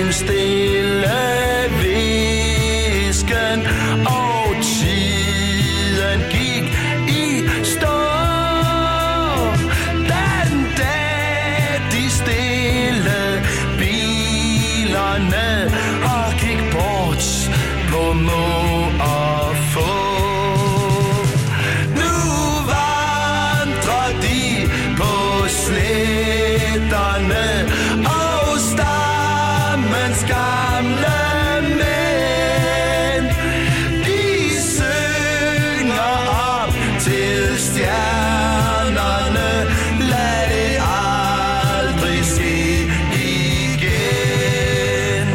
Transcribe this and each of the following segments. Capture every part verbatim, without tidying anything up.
en stille hvisken, og tiden gik i stå. Den dag de stille bilerne og gik bort på må og få. Nu vandrer de på sletterne og stammens gamle mænd. De synger op til stjernerne, lad det aldrig ske igen.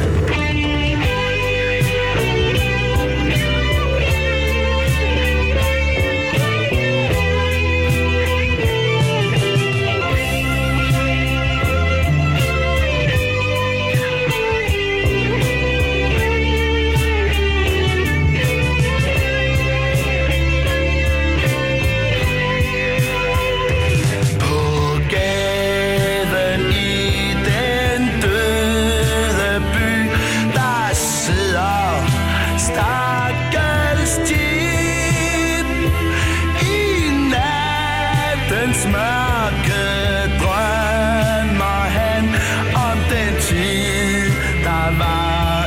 På gaden i den døde by, der sidder stakkels Jim. I nattens mørke drømmer han om den tid, der var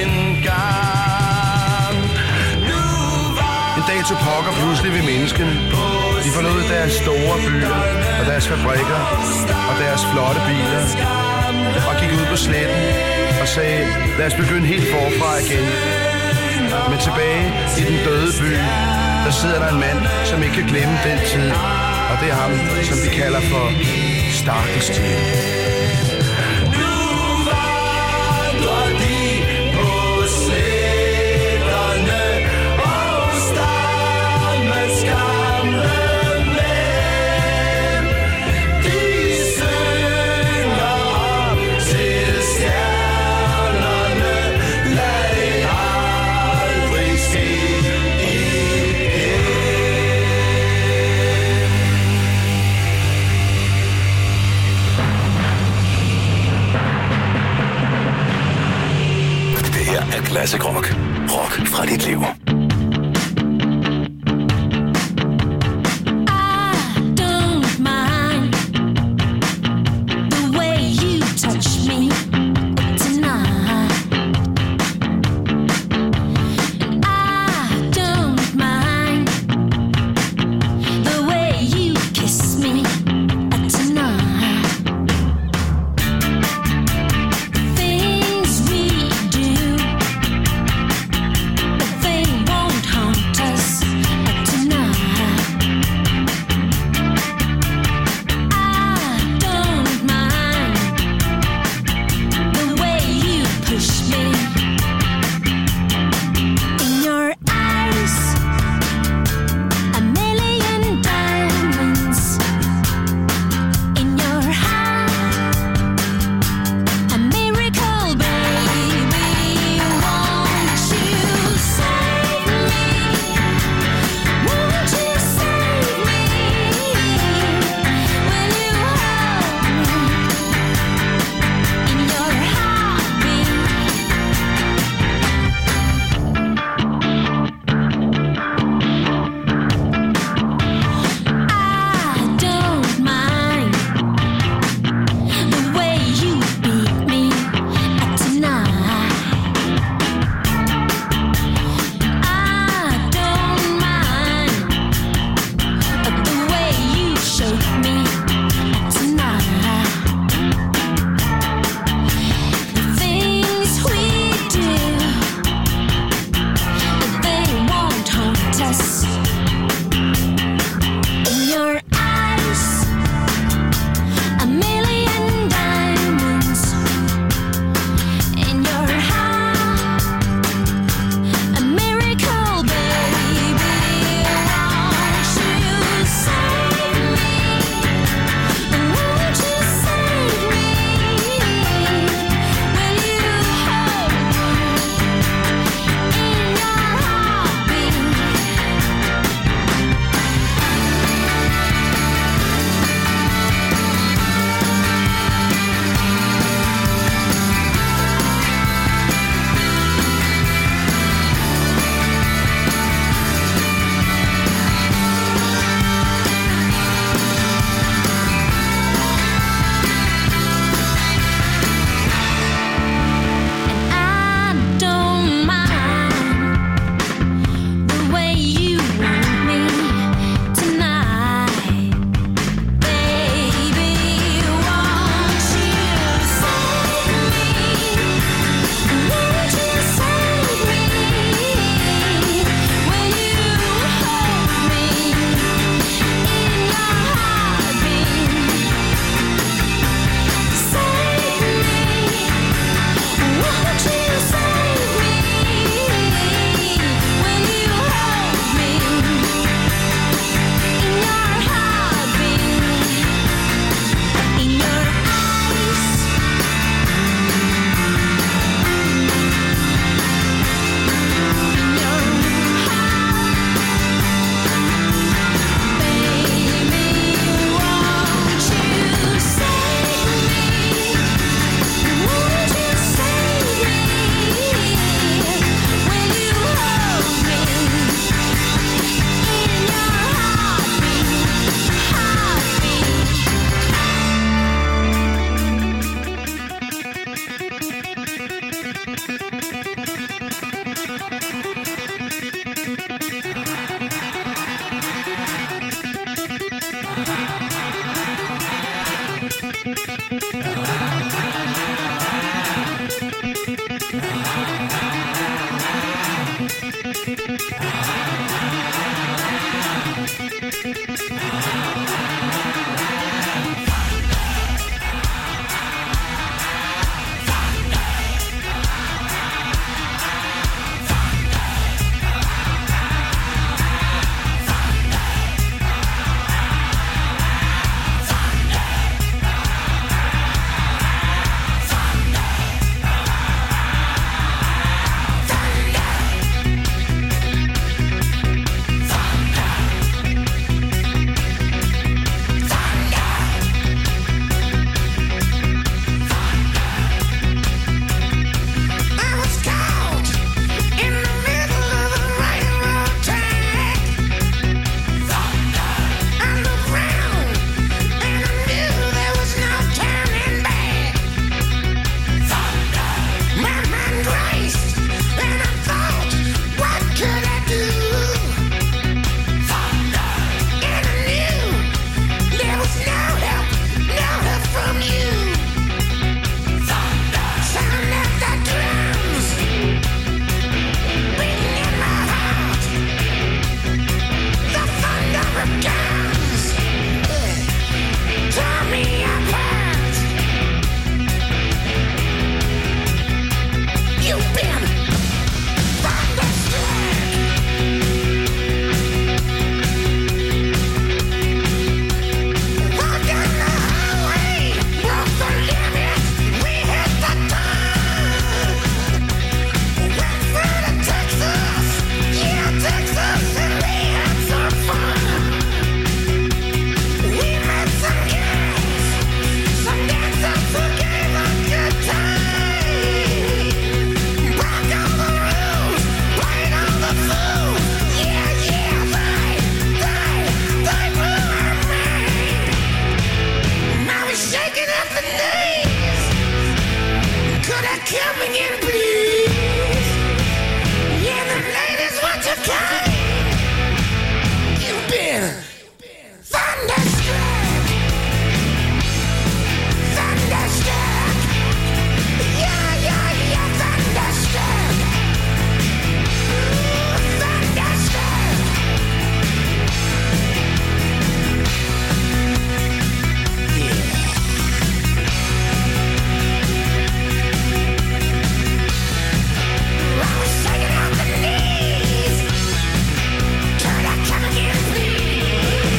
engang. Nu var En dag tog pokker pludselig ved menneskene. De forlod deres store byer og deres fabrikker og deres flotte biler og gik ud på sletten og sagde, lad os begynde helt forfra igen. Men tilbage i den døde by, der sidder der en mand, som ikke kan glemme den tid. Og det er ham, som de kalder for Stakkels Jim. Nu vandrer de på sletterne og stammens gamle mænd. De synger op til stjernerne, lad det aldrig ske igen. Det her er Classic Rock. Rock fra dit liv. Things we do, the things coming in, please. Yeah, the ladies want to come. You've been thunderstruck. Thunderstruck. Yeah, yeah, yeah, thunderstruck. Ooh, thunderstruck. Yeah. I was shaking out the knees. Turn up, come again, please.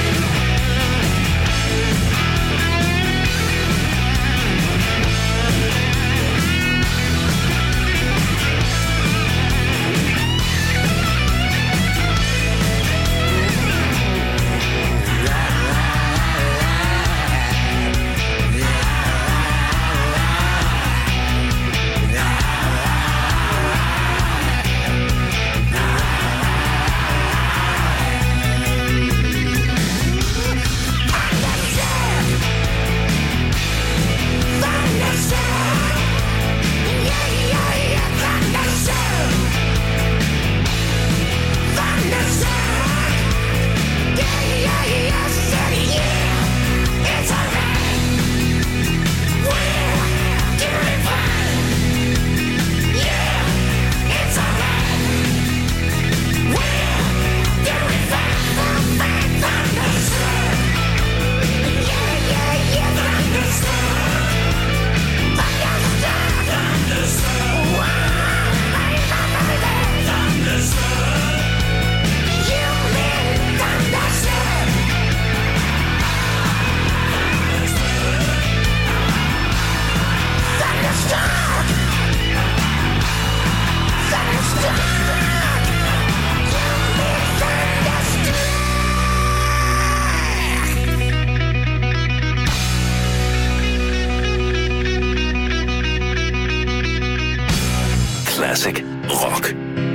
Classic rock.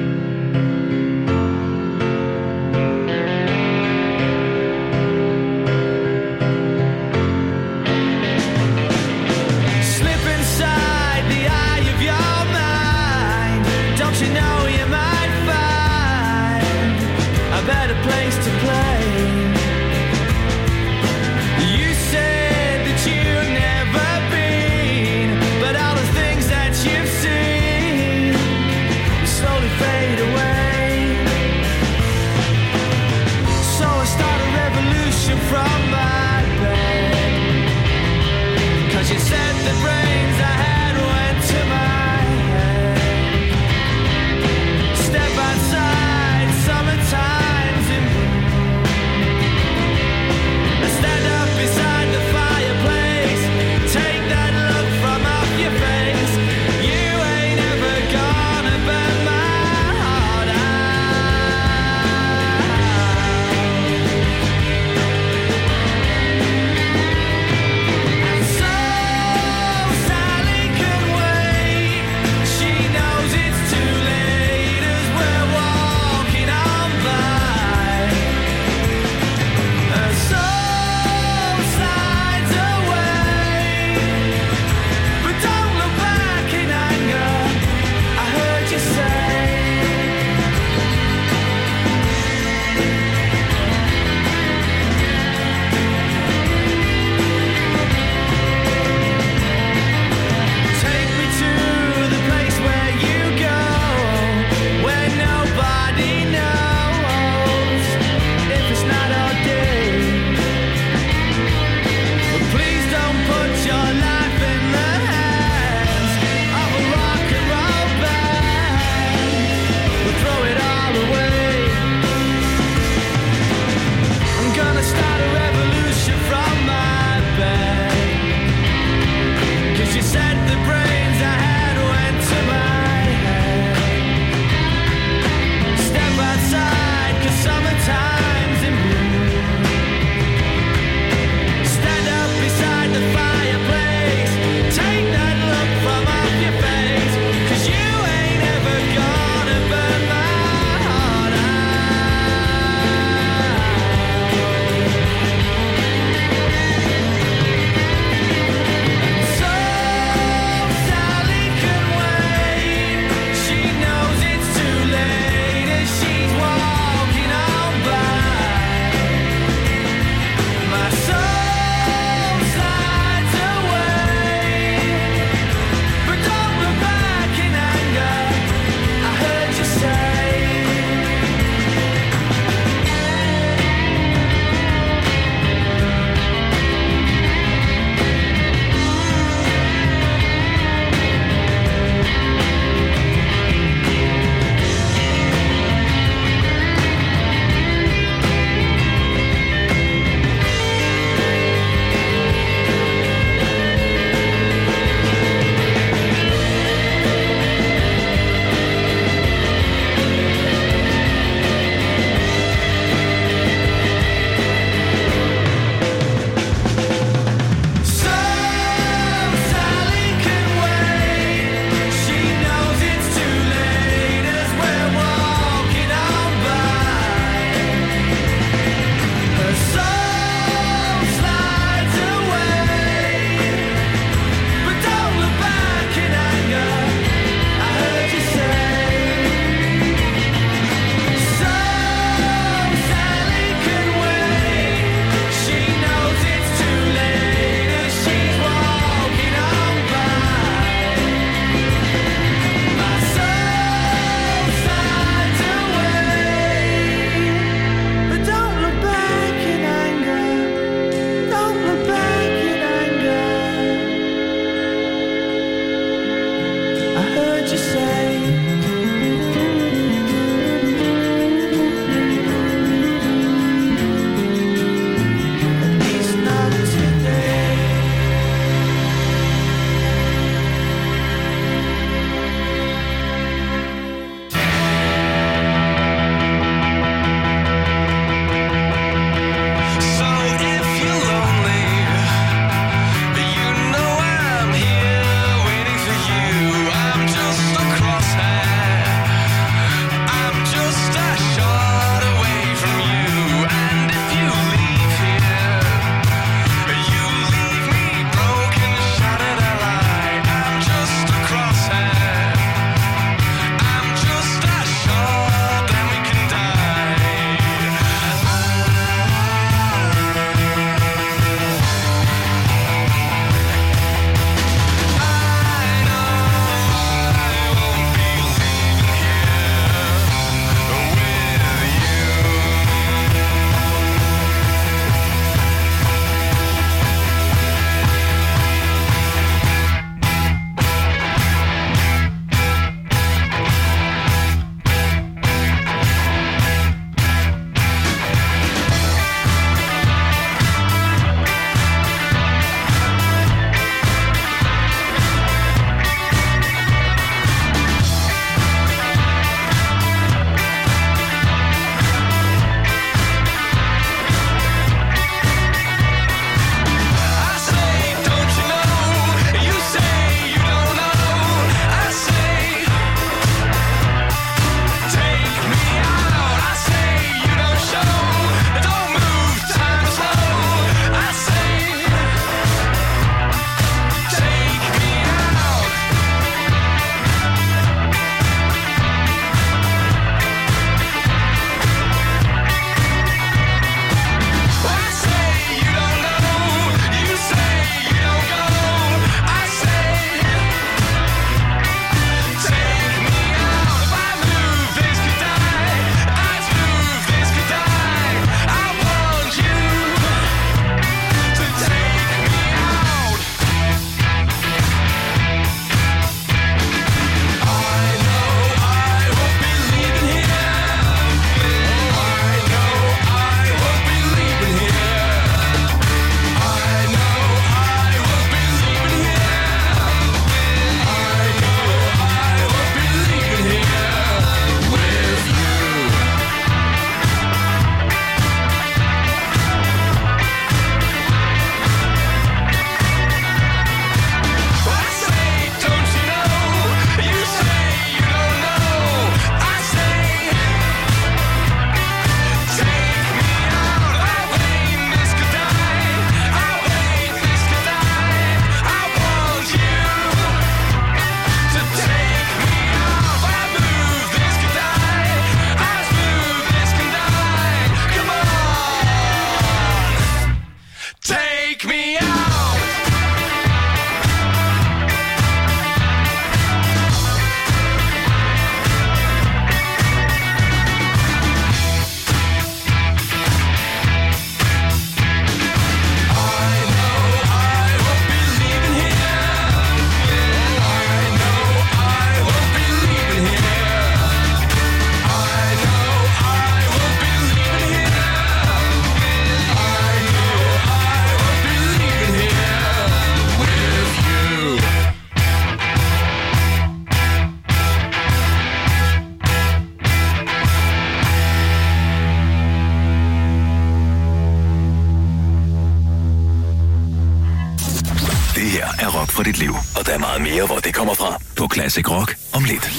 Slip inside the eye of your mind. Don't you know you might find a better place to play? You said that you've never been, but all the things that you've seen slowly fade away. So I start a revolution from my bed, 'cause you said the brains I had went to my head. Step outside, summertime's in bloom. I stand up beside the fireplace. Take that look from off your face. You ain't ever gonna burn my heart out. And so Sally can wait. She knows it's too late as we're walking on by. Her soul slides away, but don't look back in anger. I heard you say. Take me to the place where you go, where nobody knows if it's not our day. But please don't put your life in the hands of a rock and roll band. We'll throw it all away. I'm gonna start a revolution from my bed, 'cause you said the brains I had went to my head. Step outside, 'cause summertime's in bloom. Stand up beside the fireplace. Take that look from off your face, 'cause you ain't ever gonna burn my heart out. So Der er meget mere, hvor det kommer fra på Classic Rock om lidt.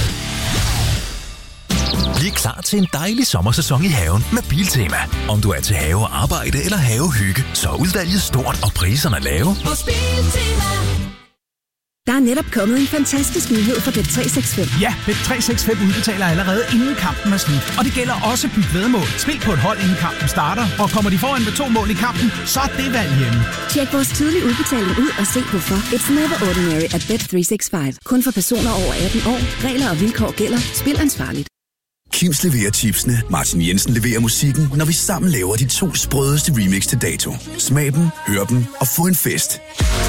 Bliv klar til en dejlig sommersæson i haven med Biltema. Om du er til have og arbejde eller havehygge, så er udvalget stort og priserne lave. Hos Biltema. Der er netop kommet en fantastisk nyhed for Bet tre seks fem. Ja, Bet tre seks fem udbetaler allerede inden kampen er slut. Og det gælder også byt væddemål. Spil på et hold inden kampen starter, og kommer de foran med to mål i kampen, så er det valg hjemme. Tjek vores tidlige udbetaling ud og se hvorfor. It's never ordinary at Bet tre seks fem. Kun for personer over atten år. Regler og vilkår gælder. Spil ansvarligt. Kims leverer chipsene, Martin Jensen leverer musikken, når vi sammen laver de to sprødeste remix til dato. Smag dem, hør dem og få en fest.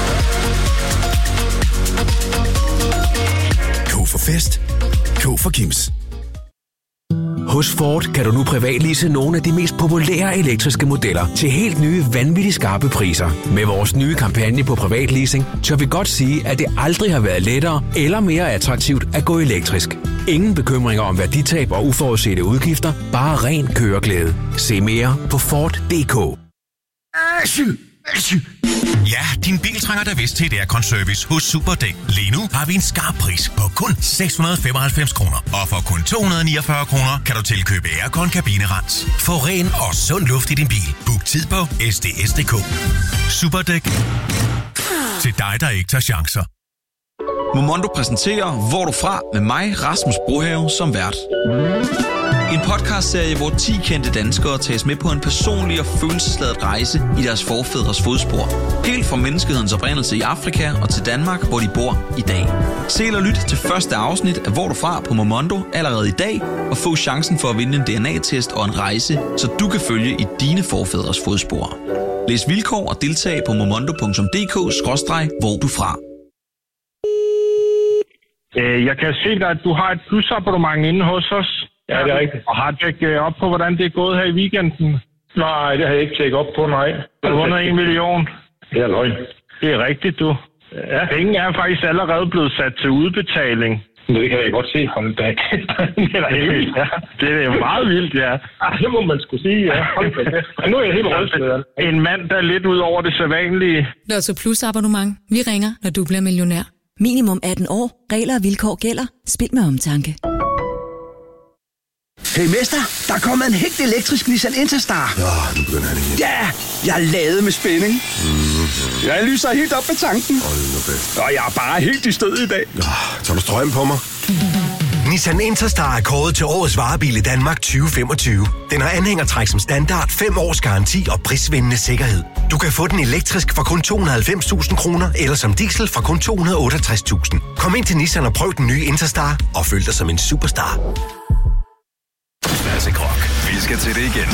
K for fest. K for Kims. Hos Ford kan du nu privatlease nogle af de mest populære elektriske modeller til helt nye, vanvittigt skarpe priser. Med vores nye kampagne på privatleasing, tør vi godt sige, at det aldrig har været lettere eller mere attraktivt at gå elektrisk. Ingen bekymringer om værditab og uforudsete udgifter, bare ren køreglæde. Se mere på Ford punktum d k. Ja, din bil trænger da vist til et aircon-service hos Superdæk. Lige nu har vi en skarp pris på kun seks hundrede og femoghalvfems kroner. Og for kun to hundrede og niogfyrre kroner kan du tilkøbe aircon-kabinerens. Få ren og sund luft i din bil. Book tid på s d s punktum d k. Superdæk. Til dig, der ikke tager chancer. Momondo præsenterer Hvor du fra med mig, Rasmus Brohave, som vært. En podcastserie, hvor ti kendte danskere tages med på en personlig og følelsesladet rejse i deres forfædres fodspor. Helt fra menneskehedens oprindelse i Afrika og til Danmark, hvor de bor i dag. Se eller lyt til første afsnit af Hvor du fra på Momondo allerede i dag, og få chancen for at vinde en D N A-test og en rejse, så du kan følge i dine forfædres fodspor. Læs vilkår og deltag på momondo punktum d k skråstreg hvor du fra. Jeg kan se dig, at du har et plusabonnement inde hos os. Ja, det er rigtigt. Og har tjekket op på, hvordan det er gået her i weekenden? Nej, det har jeg ikke tjekket op på, nej. Du har vundet en million. Det er løgn. Det er rigtigt, du. Ja. Penge er faktisk allerede blevet sat til udbetaling. Det kan jeg godt se fra den dag. Det er da helt vildt, ja. Det er jo meget vildt, ja. Ah, det må man sgu sige, ja. Nu er jeg helt rystet. En mand, der er lidt ud over det sædvanlige. Lotto Plus abonnement. Vi ringer, når du bliver millionær. Minimum atten år. Regler og vilkår gælder. Spil med omtanke. Hey mester, der er kommet en helt elektrisk Nissan Interstar. Ja, nu begynder han igen. Ja, jeg er ladet med spænding. Mm. Jeg lyser helt op med tanken. Hold nu fast. Og jeg er bare helt i stød i dag. Ja, tager du strøm på mig? Nissan Interstar er kåret til årets varebil i Danmark tyve femogtyve. Den har anhængertræk som standard, fem års garanti og prisvindende sikkerhed. Du kan få den elektrisk for kun to hundrede og halvfems tusind kroner, eller som diesel for kun to hundrede og otteogtres tusind. Kom ind til Nissan og prøv den nye Interstar, og føl dig som en superstar. Classic Rock. Vi skal til det igen.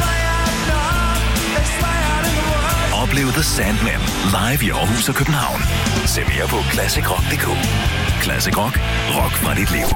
Oplev The Sandman live i Aarhus og København. Se mere på classic rock punktum d k. Classic Rock. Rock fra dit liv.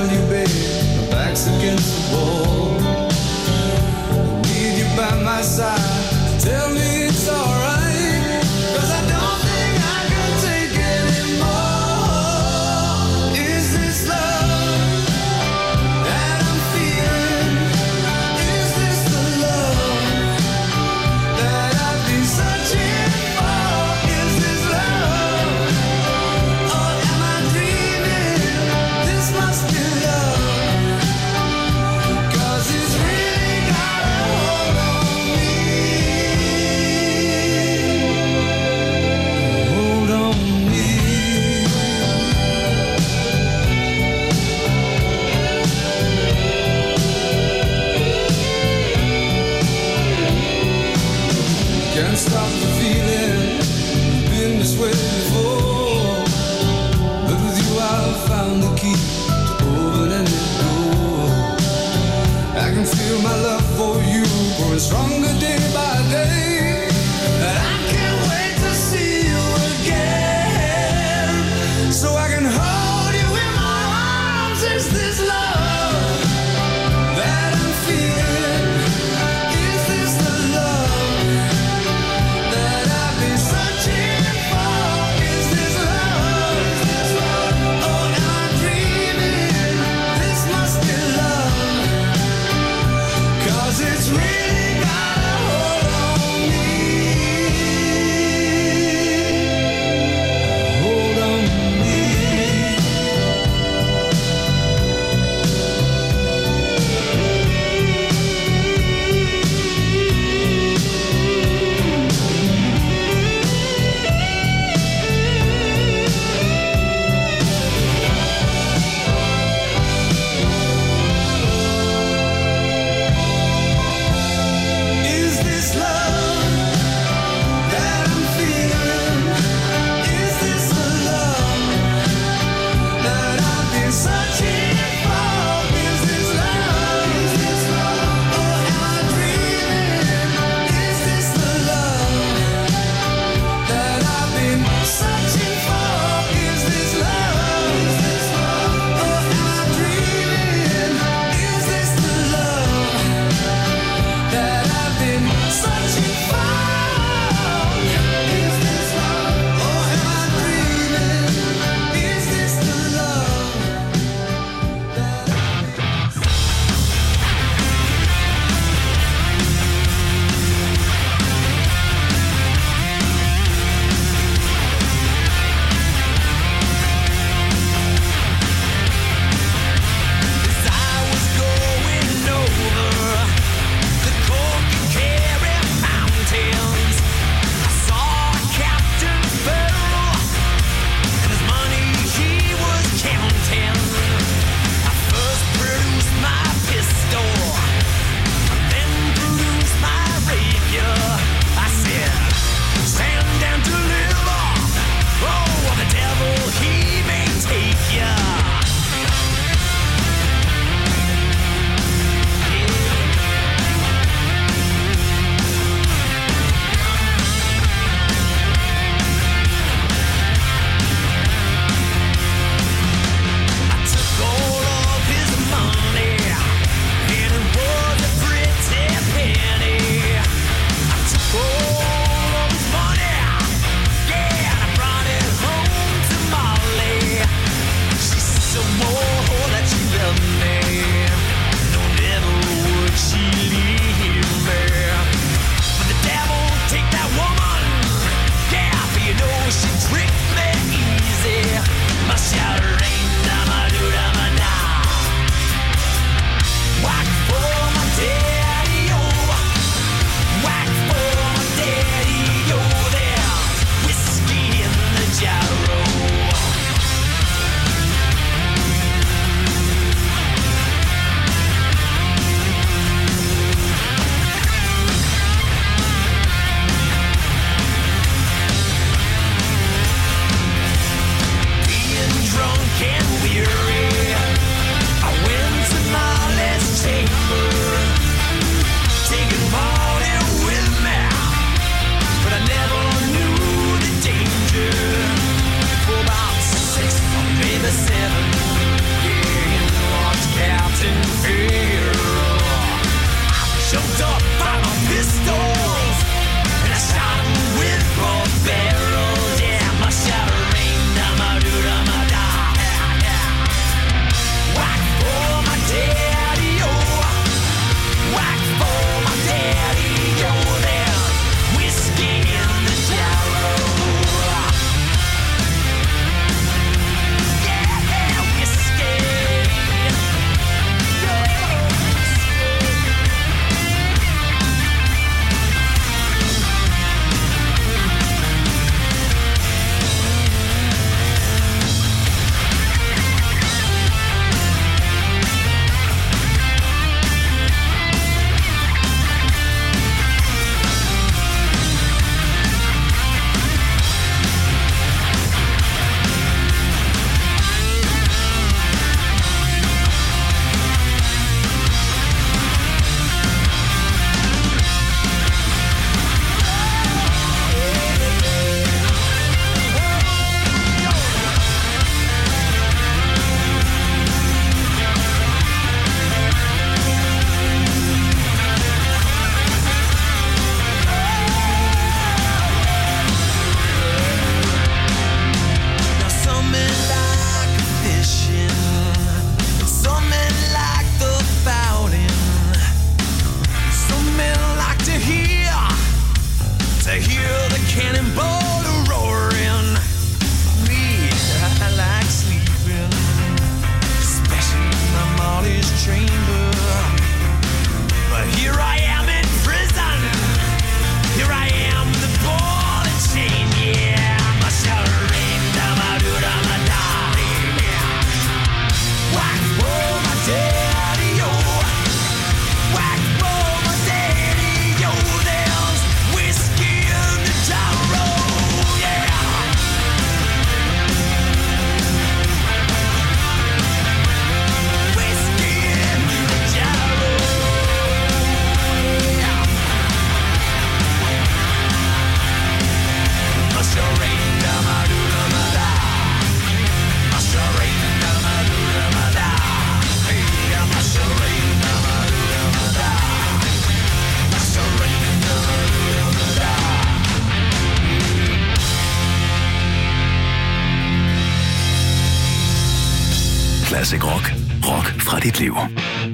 Against the wall, I need you by my side. Classic Rock. Rock fra dit liv.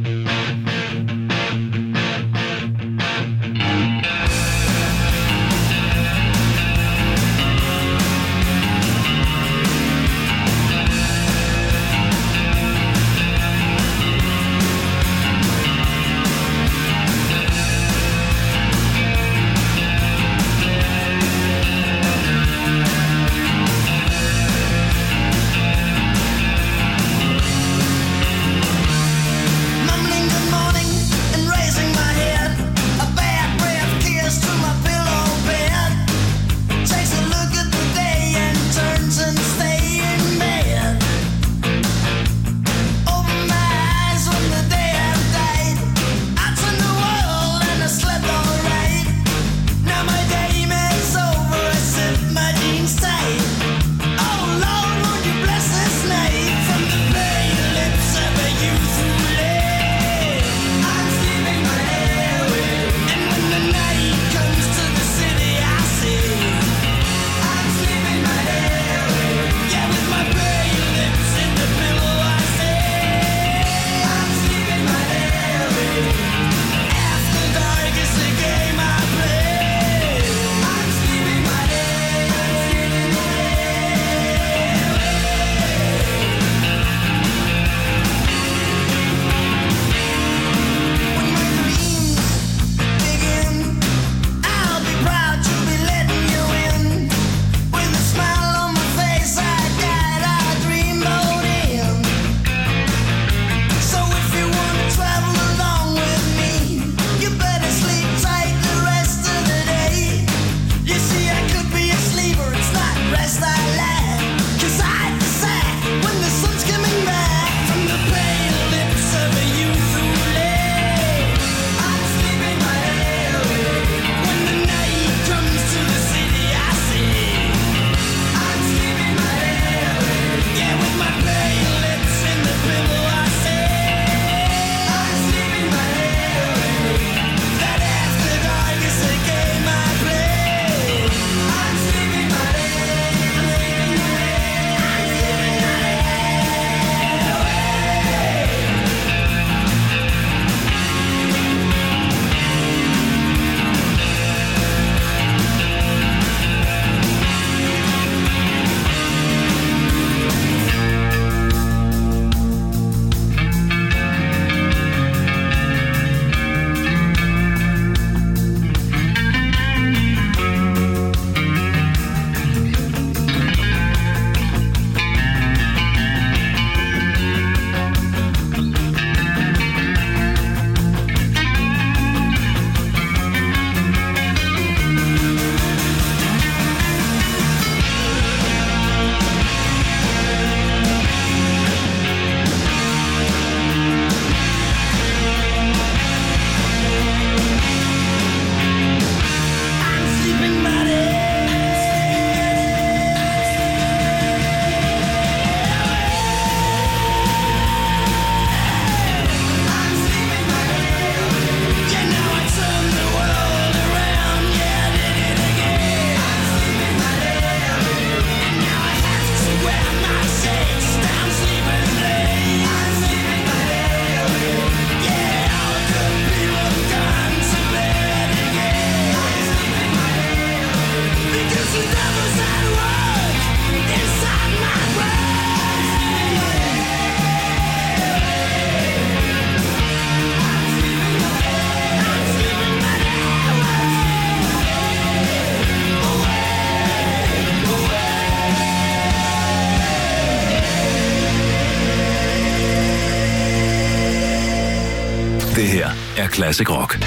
Det her er Classic Rock.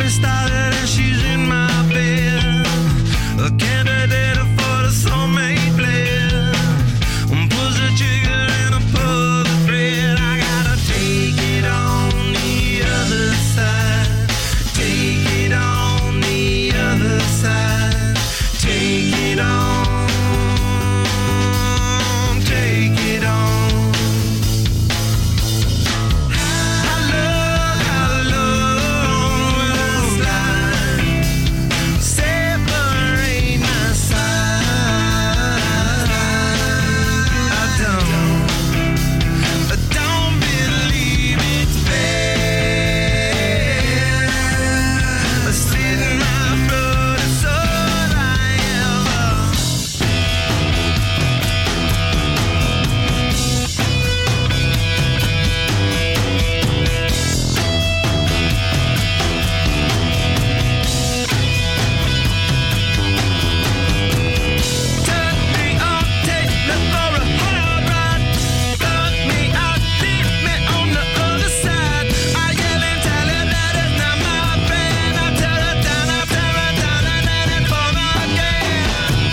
party started and she's in my bed. A candidate for the soulmate blend. Pulls a trigger and I pull the thread. I gotta take it on the other side. Take it on the other side. Take it on. Take it on. I love, I love when I slide. Separate my side. I don't, I don't believe it's fair. I slit my throat, it's all I ever. Turn me on, take me for a hard ride. Fuck me out, leave me on the other side. I yell and tell her that it's not my friend. I tear her down, I tear her down, and then it's for again.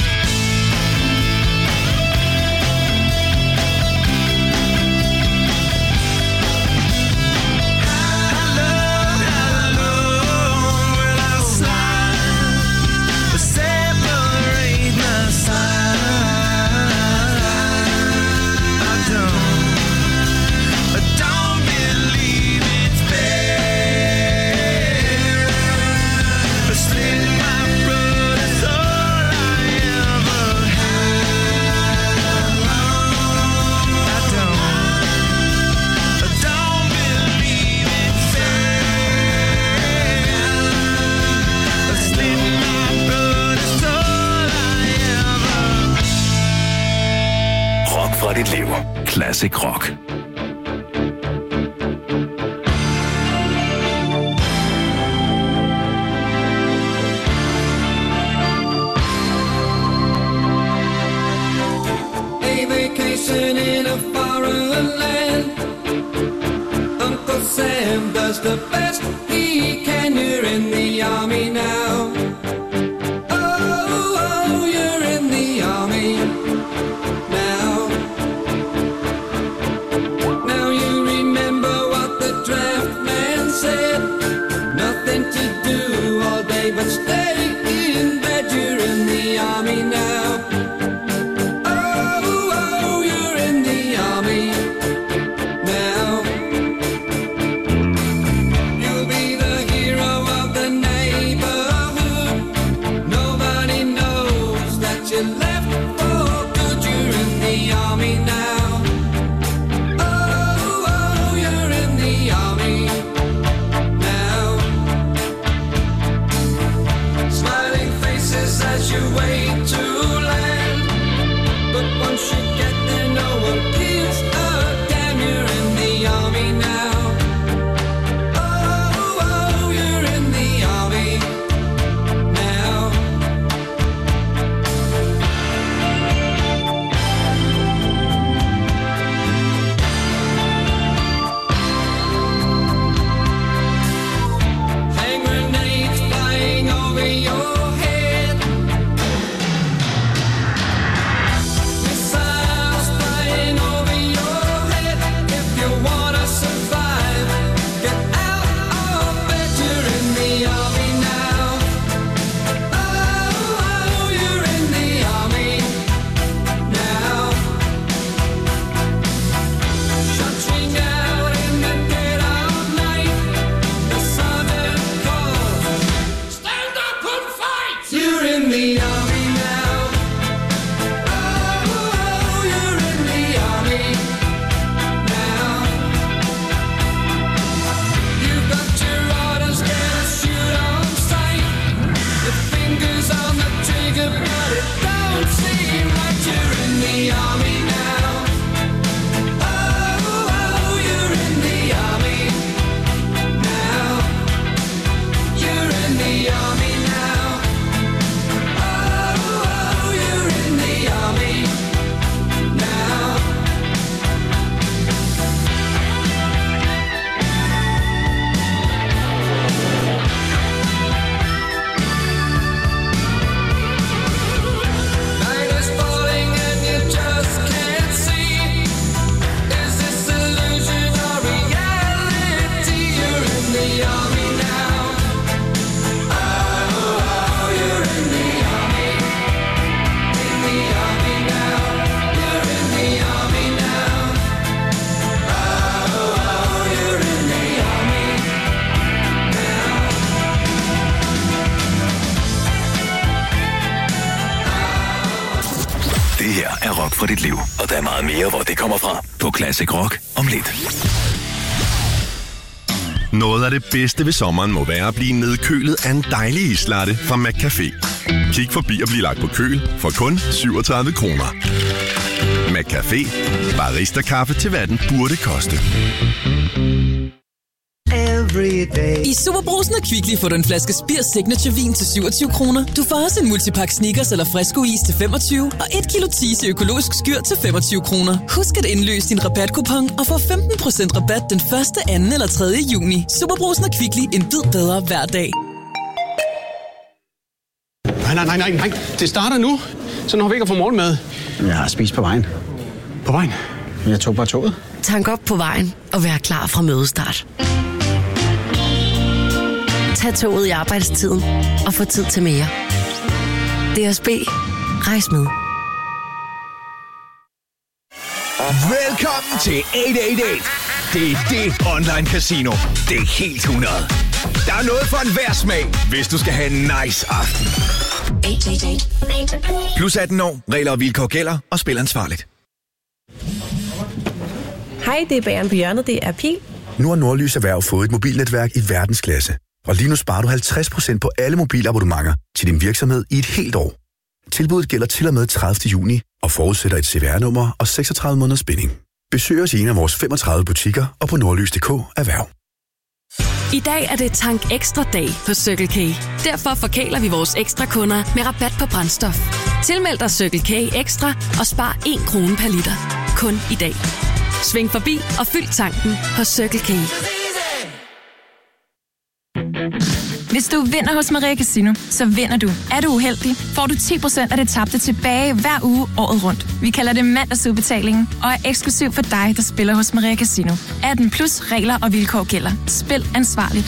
I love, I love when I slide. Separate my side. I don't, I don't believe it's fair. I slit my throat, it's all I ever had. I don't, I don't believe it's fair. I slit my throat, it's all I ever. Rock fra dit liv. Classic Rock. A vacation in a foreign land. Uncle Sam does the best he can. You're in the army now. Oh, oh, you're in the army now. Now you remember what the draft man said. Nothing to do all day but stay in bed. You're in the army now. Oh, oh, you're in the army now. You'll be the hero of the neighborhood. Nobody knows that you left for good. You're in the army now. Oh, oh, you're in the army now. Smiling faces as you wait to land. But once you get there, no one gives a damn. You're in the army now. Oh, oh, you're in the army now. Hand grenades flying over your head. Missiles flying over your head. If you wanna survive, get out of bed. You're in the army now. Oh, oh, you're in the army now. Shots ring out in the dead of night. The sergeant calls, stand up and fight. You're in the army now. Oh, oh, you're in the army now. You've got your orders, get a shoot on sight. Your fingers on the trigger, but it don't seem right. You're in the army now. Oh, oh, you're in the army now. You're in the army now. Oh, oh, you're in the army now. her er Rock fra dit liv, og der er meget mere, hvor det kommer fra på Classic Rock om lidt. Noget af det bedste ved sommeren må være at blive nedkølet af en dejlig islatte fra McCafé. Kig forbi og bliv lagt på køl for kun syvogtredive kroner. McCafé. Barista-kaffe til hvad den burde koste. I Superbrugsen og Kvickly får du en flaske Spir Signature Vin til syvogtyve kroner. Du får også en multipack Snickers eller Fresco Is til femogtyve og et kilo Tise økologisk skyr til femogtyve kroner. Husk at indløse din rabatkupon og få femten procent rabat den første, anden eller tredje juni. Superbrugsen og Kvickly, en bid bedre hver dag. Nej, nej, nej, nej, nej. Det starter nu. Så når vi ikke har fået morgenmad. Jeg har spist på vejen. På vejen? Jeg tog bare toget. Tank op på vejen og vær klar fra mødestart. Tag toget i arbejdstiden og få tid til mere. D S B. Rejs med. Velkommen til otte otte otte. Det er det online casino. Det er helt hundrede. Der er noget for enhver smag, hvis du skal have en nice aften. Plus atten år. Regler og vilkår gælder, og spil ansvarligt. Hej, det er Bageren på hjørnet. Det er Pil. Nu har Nordlys Erhverv fået et mobilnetværk i verdensklasse. Og lige nu sparer du halvtreds procent på alle mobilabonnementer til din virksomhed i et helt år. Tilbuddet gælder til og med tredivte juni og forudsætter et C V R-nummer og seksogtredive måneders binding. Besøg os i en af vores femogtredive butikker og på nordlys punktum d k erhverv. I dag er det Tank Ekstra dag på Circle K. Derfor forkæler vi vores ekstra kunder med rabat på brændstof. Tilmeld dig Circle K Ekstra og spar en krone per liter. Kun i dag. Sving forbi og fyld tanken på Circle K. Hvis du vinder hos Maria Casino, så vinder du. Er du uheldig, får du ti procent af det tabte tilbage hver uge året rundt. Vi kalder det mandagsudbetalingen og er eksklusiv for dig, der spiller hos Maria Casino. atten plus regler og vilkår gælder. Spil ansvarligt.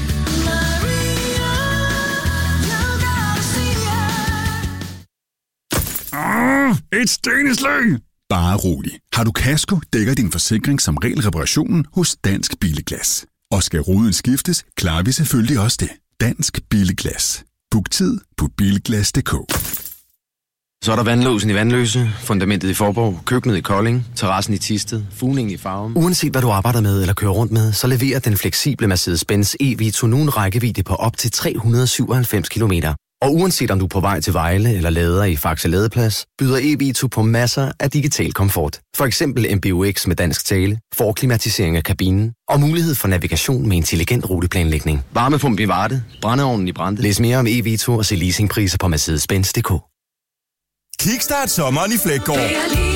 Ah, et steneslag! Bare rolig. Har du kasko, dækker din forsikring som regel reparationen hos Dansk Billeglas. Og skal ruden skiftes, klarer vi selvfølgelig også det. Dansk Billeglas. Book tid på bilglas punktum d k. Så er der vandlåsen i Vandløse, fundamentet i Forborg, køkkenet i Kolding, terrassen i Thisted, fugningen i Farum. Uanset hvad du arbejder med eller kører rundt med, så leverer den fleksible Mercedes-Benz E-Vito nu en rækkevidde på op til tre hundrede og syvoghalvfems kilometer. Og uanset om du er på vej til Vejle eller lader i Faxe Ladeplads, byder E-Vito på masser af digital komfort. For eksempel M B U X med dansk tale, forklimatisering af kabinen og mulighed for navigation med intelligent ruteplanlægning. Varmepumpe i Varde, brændeovnen i Brande. Læs mere om E-Vito og se leasingpriser på Mercedes Benz punktum d k. Kickstart sommeren i Fleggaard.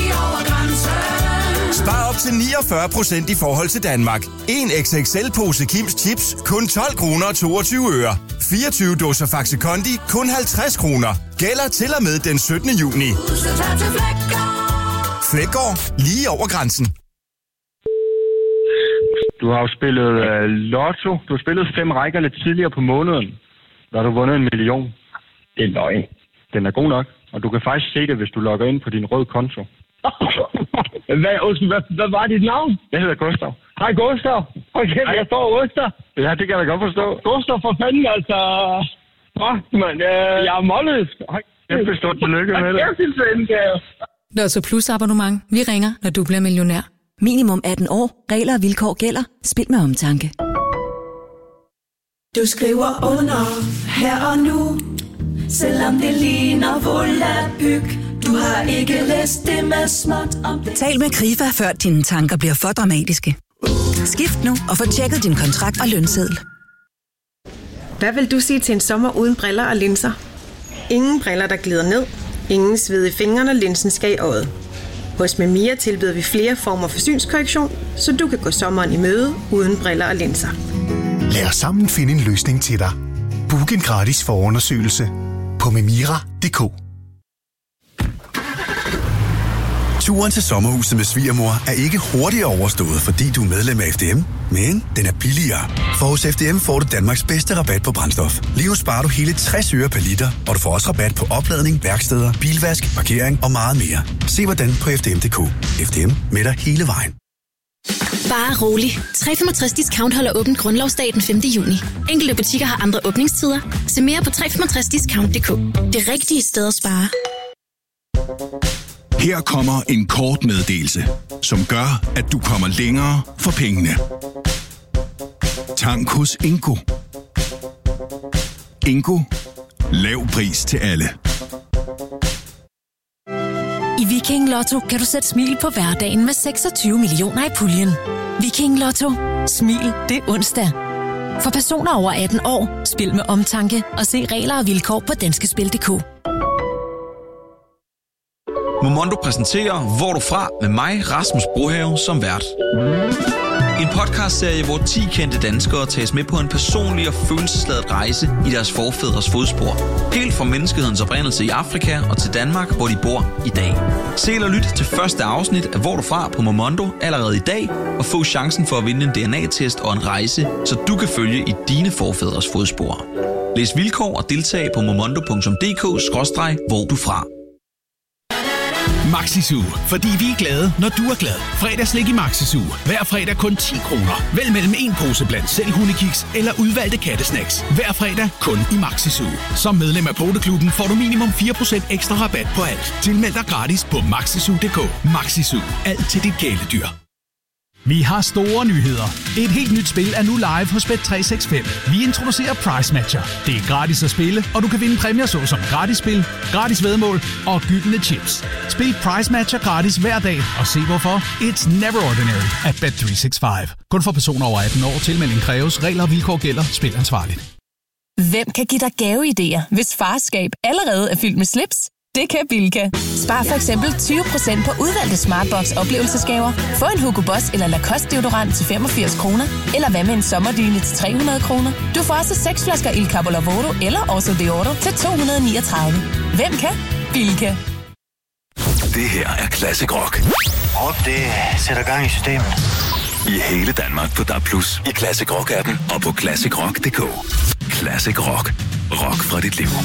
Spar op til niogfyrre procent i forhold til Danmark. En X X L-pose Kims Chips, kun tolv kroner og toogtyve øre. fireogtyve dåser Faxe Kondi, kun halvtreds kroner. Gælder til og med den syttende juni. Fleggaard, lige over grænsen. Du har jo spillet uh, lotto. Du har spillet fem rækker lidt tidligere på måneden. Der har du vundet en million. Det er løgn. Den er god nok. Og du kan faktisk se det, hvis du logger ind på din røde konto. Hvad, hvad, hvad var dit navn? Jeg hedder Gustav. Hej Gustav. Okay, Hej. Jeg står Gustav. Ja, det kan jeg da godt forstå. Gustav, for fanden, altså. Fuck, mand. Øh, jeg er målløs. Jeg forstår tillykke med det. Jeg synes, det er Lotto Plus abonnement. Vi ringer, når du bliver millionær. Minimum atten år. Regler og vilkår gælder. Spil med omtanke. Du skriver under her og nu, selvom det ligner volapyk. Du har ikke læst det med småt om det. Tal med Krifa, før dine tanker bliver for dramatiske. Skift nu og få tjekket din kontrakt og lønseddel. Hvad vil du sige til en sommer uden briller og linser? Ingen briller, der glider ned. Ingen sved i fingrene, og linsen skal i øjet. Hos Memia tilbyder vi flere former for synskorrektion, så du kan gå sommeren i møde uden briller og linser. Lad os sammen finde en løsning til dig. Book en gratis forundersøgelse på memira punktum d k. Turen til sommerhuset med svigermor er ikke hurtigere overstået, fordi du er medlem af F D M, men den er billigere. For hos F D M får du Danmarks bedste rabat på brændstof. Lige nu sparer du hele tres øre per liter, og du får også rabat på opladning, værksteder, bilvask, parkering og meget mere. Se hvordan på f d m punktum d k. F D M med dig hele vejen. Bare rolig. tre komma femogtres discount holder åbent grundlovsdag den femte juni. Enkelte butikker har andre åbningstider. Se mere på tre komma femogtres discount punktum d k. Det rigtige sted at spare. Her kommer en kort meddelelse, som gør, at du kommer længere for pengene. Tank hos Ingo. Ingo. Lav pris til alle. I Viking Lotto kan du sætte smil på hverdagen med seksogtyve millioner i puljen. Viking Lotto. Smil det er onsdag. For personer over atten år, spil med omtanke og se regler og vilkår på danskespil punktum d k. Momondo præsenterer Hvor du fra med mig, Rasmus Brohave, som vært. En podcastserie, hvor ti kendte danskere tages med på en personlig og følelsesladet rejse i deres forfædres fodspor. Helt fra menneskehedens oprindelse i Afrika og til Danmark, hvor de bor i dag. Se eller lyt til første afsnit af Hvor du fra på Momondo allerede i dag, og få chancen for at vinde en D N A-test og en rejse, så du kan følge i dine forfædres fodspor. Læs vilkår og deltag på momondo punktum d k skråstreg hvor du fra. Maxisu, fordi vi er glade, når du er glad. Fredagslik i Maxisu. Hver fredag kun ti kroner. Vælg mellem en pose blandt selv hundekiks eller udvalgte kattesnacks. Hver fredag kun i Maxisu. Som medlem af Poteklubben får du minimum fire procent ekstra rabat på alt. Tilmeld dig gratis på maxisu punktum d k. Maxisu. Alt til dit kæledyr. Vi har store nyheder. Et helt nyt spil er nu live hos Bet tre seks fem. Vi introducerer Price Matcher. Det er gratis at spille, og du kan vinde præmier såsom gratis spil, gratis væddemål og gyldne chips. Spil Price Matcher gratis hver dag, og se hvorfor. It's never ordinary at Bet tre seks fem. Kun for personer over atten år. Tilmelding kræves. Regler og vilkår gælder. Spil ansvarligt. Hvem kan give dig gaveidéer, hvis farskab allerede er fyldt med slips? Det kan Bilka. Spar for eksempel tyve procent på udvalgte Smartbox oplevelsesgaver. Få en Hugo Boss eller Lacoste deodorant til femogfirs kroner. Eller hvad med en sommerdyne til tre hundrede kroner. Du får også seks flasker Il Capo Lavoro eller Oso Deodoro til to hundrede niogtredive. Hvem kan? Bilka. Det her er Classic Rock. Og det sætter gang i systemet. I hele Danmark på D A B plus, i Classic Rock-appen og på classic rock punktum d k. Classic Rock. Rock fra dit liv.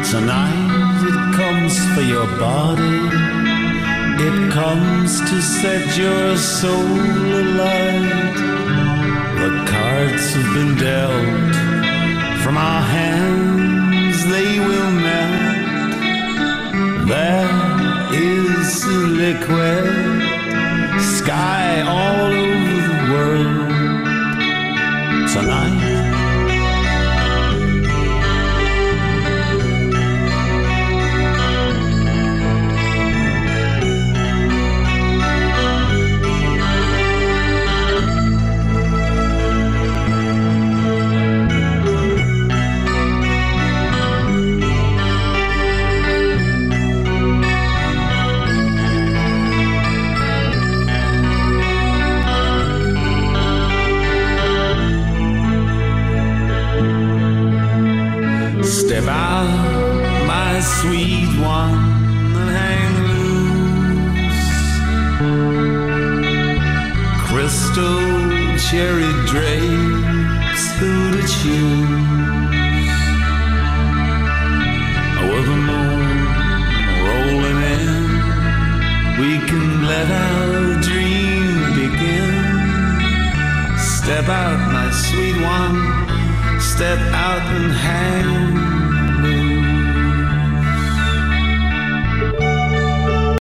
Tonight it comes for your body. It comes to set your soul alight. The cards have been dealt. From our hands they will melt. There is a liquid sky all over the world tonight. Step out, my sweet one, and hang loose. Crystal cherry drapes, who to choose? With the moon rolling in, we can let our dream begin. Step out, my sweet one, step out and hang